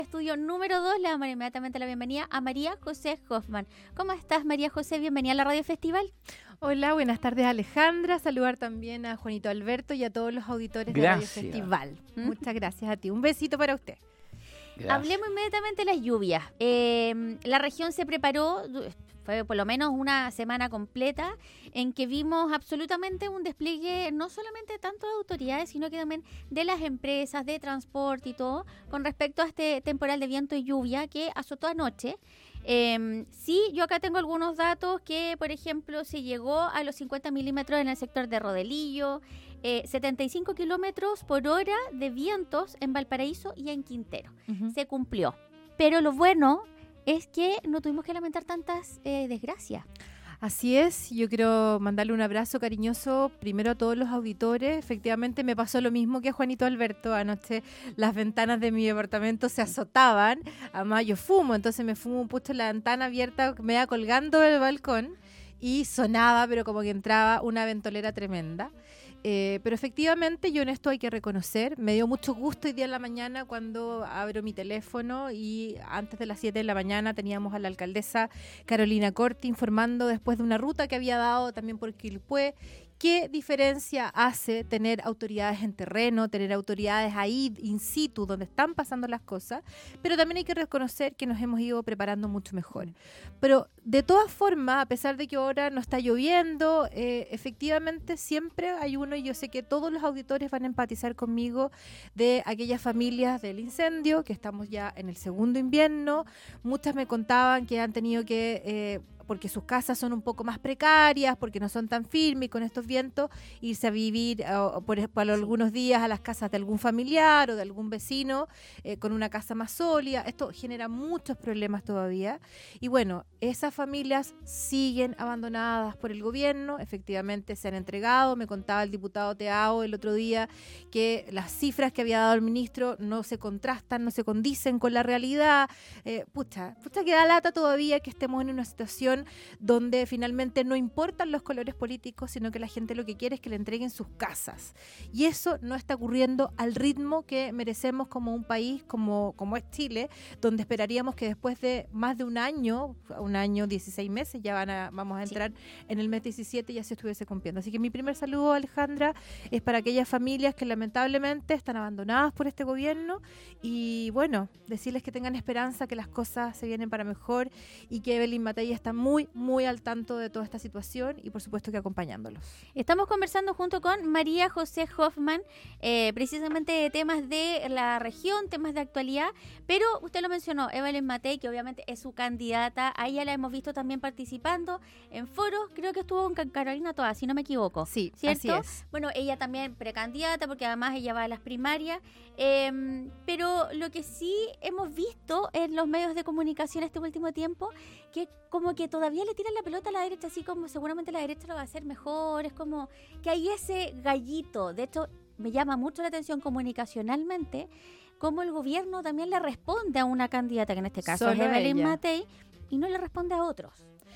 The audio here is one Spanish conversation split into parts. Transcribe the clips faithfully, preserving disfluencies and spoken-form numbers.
Estudio número dos, le damos inmediatamente la bienvenida a María José Hoffman. ¿Cómo estás, María José? Bienvenida a la Radio Festival. Hola, buenas tardes, Alejandra. Saludar también a Juanito Alberto y a todos los auditores Gracias. de Radio Festival. ¿Mm? Muchas gracias a ti. Un besito para usted. Gracias. Hablemos inmediatamente de las lluvias. Eh, la región se preparó, fue por lo menos una semana completa, en que vimos absolutamente un despliegue no solamente tanto de autoridades, sino que también de las empresas, de transporte y todo, con respecto a este temporal de viento y lluvia que azotó anoche. Eh, sí, yo acá tengo algunos datos que, por ejemplo, se llegó a los cincuenta milímetros en el sector de Rodelillo, eh, setenta y cinco kilómetros por hora de vientos en Valparaíso y en Quintero. Uh-huh. Se cumplió. Pero lo bueno es que no tuvimos que lamentar tantas eh, desgracias. Así es, yo quiero mandarle un abrazo cariñoso primero a todos los auditores. Efectivamente me pasó lo mismo que a Juanito Alberto. Anoche las ventanas de mi departamento se azotaban. Además yo fumo, entonces me fumo, puesto la ventana abierta, me iba colgando del balcón y sonaba, pero como que entraba una ventolera tremenda. Eh, pero efectivamente yo en esto hay que reconocer, me dio mucho gusto hoy día en la mañana cuando abro mi teléfono y antes de las siete de la mañana teníamos a la alcaldesa Carolina Corti informando después de una ruta que había dado también por Quilpué. ¿Qué diferencia hace tener autoridades en terreno, tener autoridades ahí in situ donde están pasando las cosas? Pero también hay que reconocer que nos hemos ido preparando mucho mejor. Pero de todas formas, a pesar de que ahora no está lloviendo, eh, efectivamente siempre hay uno, y yo sé que todos los auditores van a empatizar conmigo, de aquellas familias del incendio, que estamos ya en el segundo invierno. Muchas me contaban que han tenido que... Eh, porque sus casas son un poco más precarias, porque no son tan firmes y con estos vientos, irse a vivir uh, por, por algunos días a las casas de algún familiar o de algún vecino eh, con una casa más sólida. Esto genera muchos problemas todavía. Y bueno, esas familias siguen abandonadas por el gobierno, efectivamente se han entregado. Me contaba el diputado Teao el otro día que las cifras que había dado el ministro no se contrastan, no se condicen con la realidad. Eh, pucha, pucha que da lata todavía que estemos en una situación donde finalmente no importan los colores políticos, sino que la gente lo que quiere es que le entreguen sus casas. Y eso no está ocurriendo al ritmo que merecemos como un país como, como es Chile, donde esperaríamos que después de más de un año, un año, dieciséis meses, ya van a, vamos a entrar sí. en el mes diecisiete y ya se estuviese cumpliendo. Así que mi primer saludo, Alejandra, es para aquellas familias que lamentablemente están abandonadas por este gobierno y bueno, decirles que tengan esperanza, que las cosas se vienen para mejor y que Evelyn Matei está muy muy, muy al tanto de toda esta situación y por supuesto que acompañándolos. Estamos conversando junto con María José Hoffman, eh, precisamente de temas de la región, temas de actualidad, pero usted lo mencionó, Evelyn Matei, que obviamente es su candidata, a ella la hemos visto también participando en foros, creo que estuvo con Carolina Toa, si no me equivoco. Sí, ¿cierto? así es. Bueno, ella también precandidata, porque además ella va a las primarias, eh, pero lo que sí hemos visto en los medios de comunicación este último tiempo, que como que todavía le tiran la pelota a la derecha, así como seguramente la derecha lo va a hacer mejor, es como que hay ese gallito. De hecho, me llama mucho la atención comunicacionalmente cómo el gobierno también le responde a una candidata, que en este caso Solo es Evelyn ella. Matei, y no le responde a otros.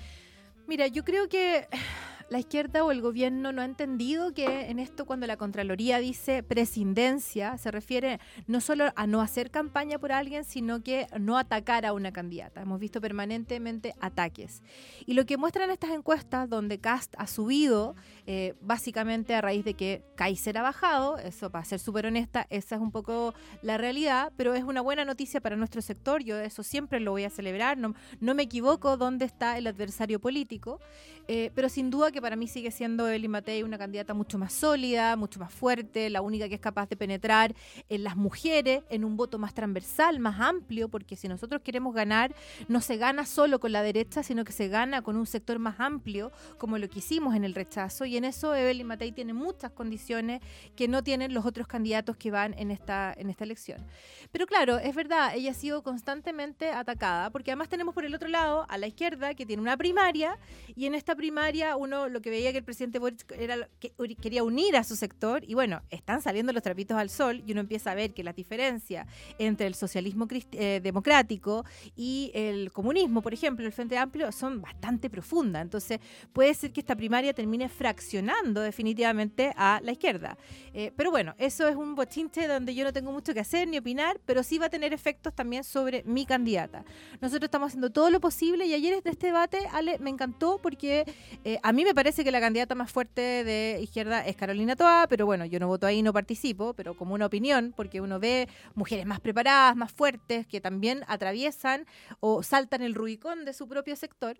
Mira, yo creo que la izquierda o el gobierno no ha entendido que en esto, cuando la Contraloría dice prescindencia, se refiere no solo a no hacer campaña por alguien, sino que no atacar a una candidata. Hemos visto permanentemente ataques. Y lo que muestran estas encuestas, donde Kast ha subido, eh, básicamente a raíz de que Kaiser ha bajado, eso para ser súper honesta, esa es un poco la realidad, pero es una buena noticia para nuestro sector, yo eso siempre lo voy a celebrar, no, no me equivoco dónde está el adversario político, eh, pero sin duda que para mí sigue siendo Evelyn Matei una candidata mucho más sólida, mucho más fuerte, la única que es capaz de penetrar en las mujeres, en un voto más transversal, más amplio, porque si nosotros queremos ganar, no se gana solo con la derecha, sino que se gana con un sector más amplio, como lo que hicimos en el rechazo, y en eso Evelyn Matei tiene muchas condiciones que no tienen los otros candidatos que van en esta, en esta elección. Pero claro, es verdad, ella ha sido constantemente atacada, porque además tenemos por el otro lado a la izquierda, que tiene una primaria, y en esta primaria uno uno lo que veía que el presidente Boric era que quería unir a su sector, y bueno, están saliendo los trapitos al sol, y uno empieza a ver que las diferencias entre el socialismo cristi- eh, democrático y el comunismo, por ejemplo, el Frente Amplio, son bastante profundas. Entonces, puede ser que esta primaria termine fraccionando definitivamente a la izquierda. Eh, pero bueno, eso es un bochinche donde yo no tengo mucho que hacer ni opinar, pero sí va a tener efectos también sobre mi candidata. Nosotros estamos haciendo todo lo posible, y ayer de este debate, Ale, me encantó porque eh, a mí me parece que la candidata más fuerte de izquierda es Carolina Toá, pero bueno, yo no voto ahí, no participo, pero como una opinión, porque uno ve mujeres más preparadas, más fuertes, que también atraviesan o saltan el Rubicón de su propio sector.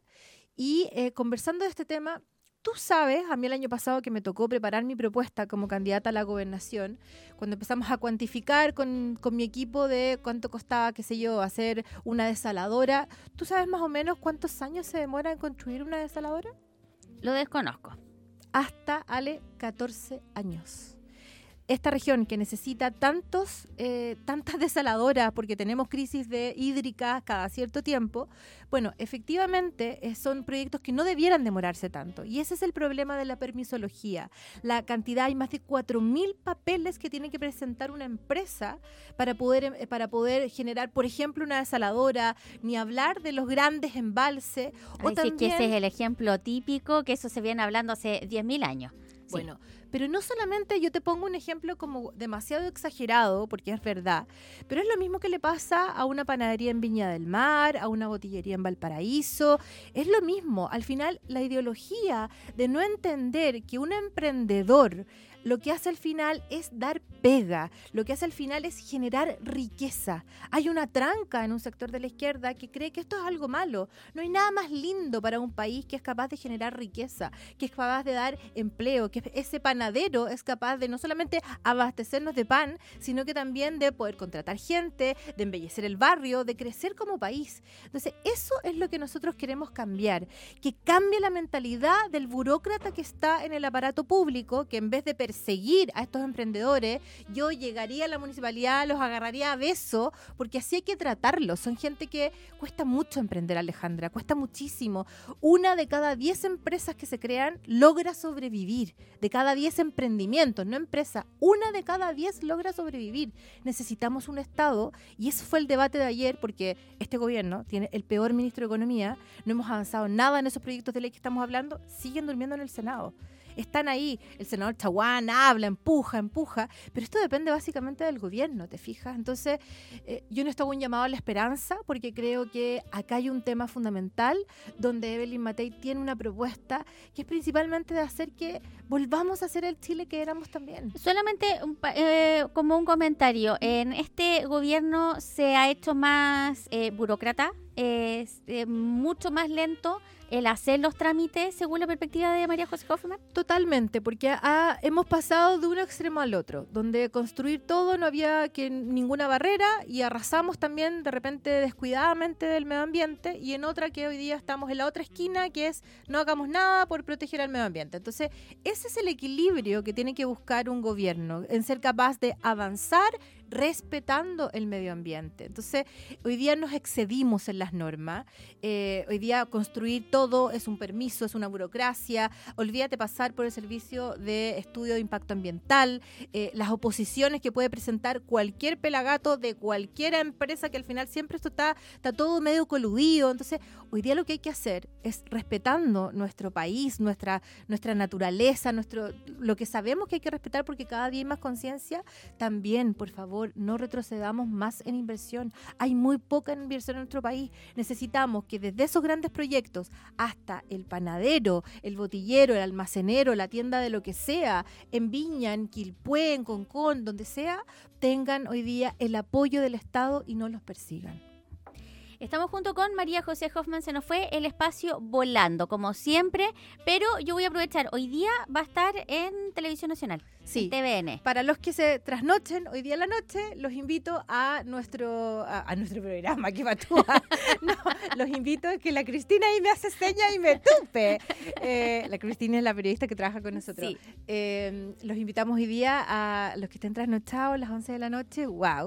Y eh, conversando de este tema, tú sabes, a mí el año pasado que me tocó preparar mi propuesta como candidata a la gobernación, cuando empezamos a cuantificar con, con mi equipo de cuánto costaba, qué sé yo, hacer una desaladora, ¿tú sabes más o menos cuántos años se demora en construir una desaladora? Lo desconozco. Hasta, Ale, catorce años. Esta región que necesita tantos, eh, tantas desaladoras porque tenemos crisis de hídrica cada cierto tiempo, bueno, efectivamente eh, son proyectos que no debieran demorarse tanto. Y ese es el problema de la permisología. La cantidad, hay más de cuatro mil papeles que tiene que presentar una empresa para poder, eh, para poder generar, por ejemplo, una desaladora, ni hablar de los grandes embalses. O Ay, también, sí, que ese es el ejemplo típico, que eso se viene hablando hace diez mil años. Bueno, sí. Pero no solamente, yo te pongo un ejemplo como demasiado exagerado, porque es verdad, pero es lo mismo que le pasa a una panadería en Viña del Mar, a una botillería en Valparaíso, es lo mismo. Al final, la ideología de no entender que un emprendedor lo que hace al final es dar pega, lo que hace al final es generar riqueza. Hay una tranca en un sector de la izquierda que cree que esto es algo malo. No hay nada más lindo para un país que es capaz de generar riqueza, que es capaz de dar empleo, que ese panadero es capaz de no solamente abastecernos de pan, sino que también de poder contratar gente, de embellecer el barrio, de crecer como país. Entonces, eso es lo que nosotros queremos cambiar, que cambie la mentalidad del burócrata que está en el aparato público, que en vez de perseguir seguir a estos emprendedores, yo llegaría a la municipalidad, los agarraría a beso, porque así hay que tratarlos. Son gente que cuesta mucho emprender, Alejandra, cuesta muchísimo. Una de cada diez empresas que se crean logra sobrevivir. De cada diez emprendimientos, no empresas, una de cada diez logra sobrevivir. Necesitamos un Estado, y ese fue el debate de ayer, porque este gobierno tiene el peor ministro de Economía, no hemos avanzado nada en esos proyectos de ley que estamos hablando, siguen durmiendo en el Senado. Están ahí, el senador Chaguán habla, empuja, empuja, pero esto depende básicamente del gobierno, ¿te fijas? Entonces, eh, yo no esto hago un llamado a la esperanza, porque creo que acá hay un tema fundamental donde Evelyn Matei tiene una propuesta que es principalmente de hacer que volvamos a ser el Chile que éramos también. Solamente eh, como un comentario, en este gobierno se ha hecho más eh, burócrata, es eh, mucho más lento el hacer los trámites según la perspectiva de María José Hoffman. Totalmente, porque ha, hemos pasado de un extremo al otro, donde construir todo no había que ninguna barrera, y arrasamos también de repente descuidadamente del medio ambiente, y en otra que hoy día estamos en la otra esquina, que es no hagamos nada por proteger al medio ambiente. Entonces, ese es el equilibrio que tiene que buscar un gobierno, en ser capaz de avanzar respetando el medio ambiente. Entonces, hoy día nos excedimos en las normas. Eh, hoy día construir todo es un permiso, es una burocracia. Olvídate pasar por el servicio de estudio de impacto ambiental, eh, las oposiciones que puede presentar cualquier pelagato de cualquier empresa, que al final siempre esto está, está todo medio coludido. Entonces, hoy día lo que hay que hacer es, respetando nuestro país, nuestra, nuestra naturaleza, nuestro, lo que sabemos que hay que respetar, porque cada día hay más conciencia, también, por favor, no retrocedamos más en inversión. Hay muy poca inversión en nuestro país. Necesitamos que desde esos grandes proyectos hasta el panadero, el botillero, el almacenero, la tienda de lo que sea, en Viña, en Quilpué, en Concón, donde sea, tengan hoy día el apoyo del Estado y no los persigan. Estamos junto con María José Hoffman, se nos fue el espacio volando, como siempre, pero yo voy a aprovechar, hoy día va a estar en Televisión Nacional, sí, en T V N. Para los que se trasnochen hoy día en la noche, los invito a nuestro a, a nuestro programa, que batúa. No, los invito a que la Cristina ahí me hace seña y me tupe. Eh, la Cristina es la periodista que trabaja con nosotros. Sí. Eh, los invitamos hoy día a los que estén trasnochados a las once de la noche. ¡Wow!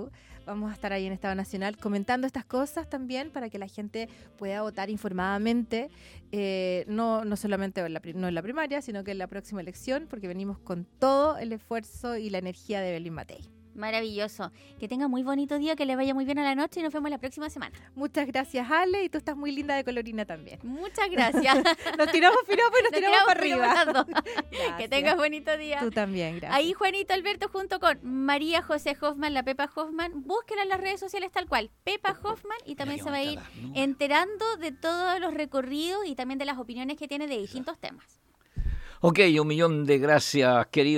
Vamos a estar ahí en Estado Nacional comentando estas cosas también para que la gente pueda votar informadamente, eh, no, no solamente en la, no en la primaria, sino que en la próxima elección, porque venimos con todo el esfuerzo y la energía de Evelyn Matei. Maravilloso. Que tenga muy bonito día, que le vaya muy bien a la noche y nos vemos la próxima semana. Muchas gracias, Ale, y tú estás muy linda de colorina también. Muchas gracias. Nos tiramos piropos y nos, nos tiramos, tiramos para arriba. Que tengas bonito día. Tú también, gracias. Ahí Juanito Alberto junto con María José Hoffman, la Pepa Hoffman. Búsquenla en las redes sociales tal cual, Pepa Hoffman, y también se va a ir enterando de todos los recorridos y también de las opiniones que tiene de distintos temas. Ok, un millón de gracias, querido.